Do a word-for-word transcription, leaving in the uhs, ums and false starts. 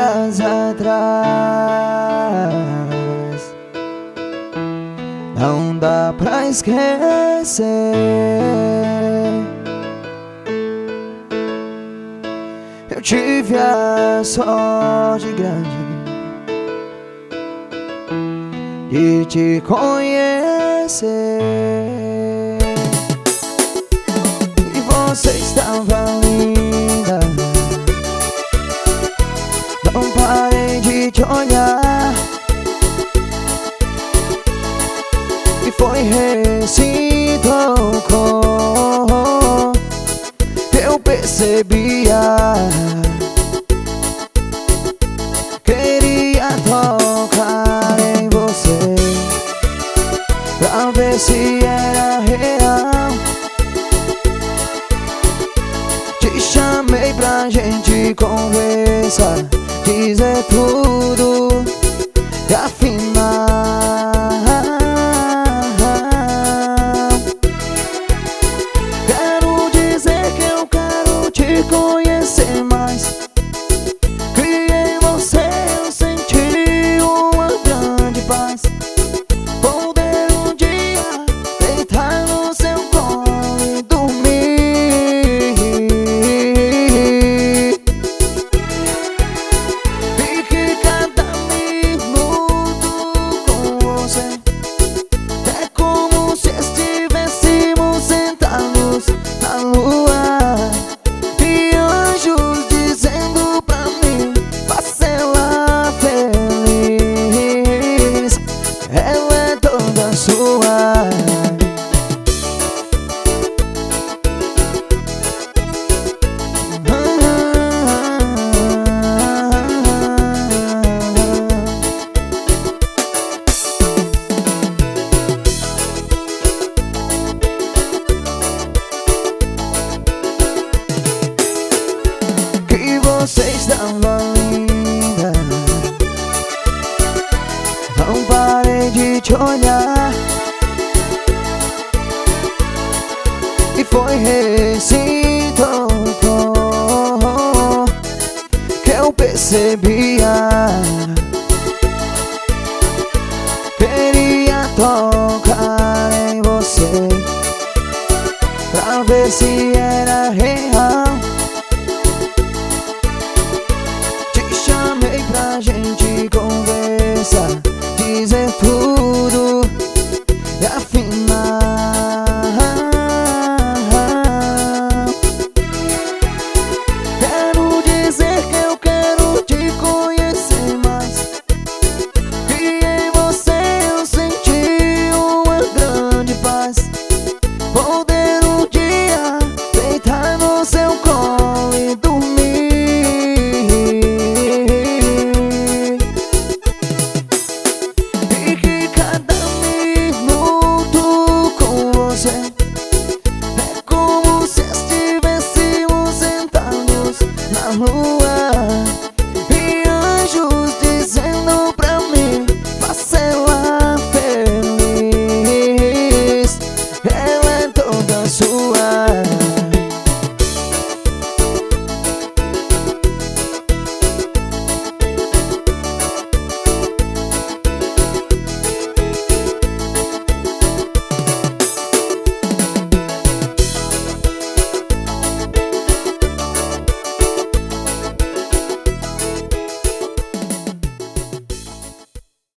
dias atrás. Não dá pra esquecer. Eu tive a sorte grande de te conhecer, e você estava linda. Não parei de te olhar, e foi recíproco. Eu percebia, queria tocar em você pra ver se era real. Te chamei pra gente conversar, dizer tudo e afinal quero dizer que eu quero te conhecer mais. Que em você eu senti uma grande paz. Poder um dia deitar no seu colo e dormir, e que cada minuto com você é como se estivéssemos sentados na lua, e anjos dizendo pra mim: faça ela feliz, ela é toda sua. Que você estava linda. Não parei de te olhar, e foi recíproco que eu percebia. Queria tocar em você pra ver se era real. Te chamei pra gente conversar, dizer tudo e afinal quero dizer que eu quero te conhecer mais. Que em você eu senti uma grande paz. Poder um dia deitar no seu colo e dormir, e que cada minuto com você é como se estivéssemos sentados na lua.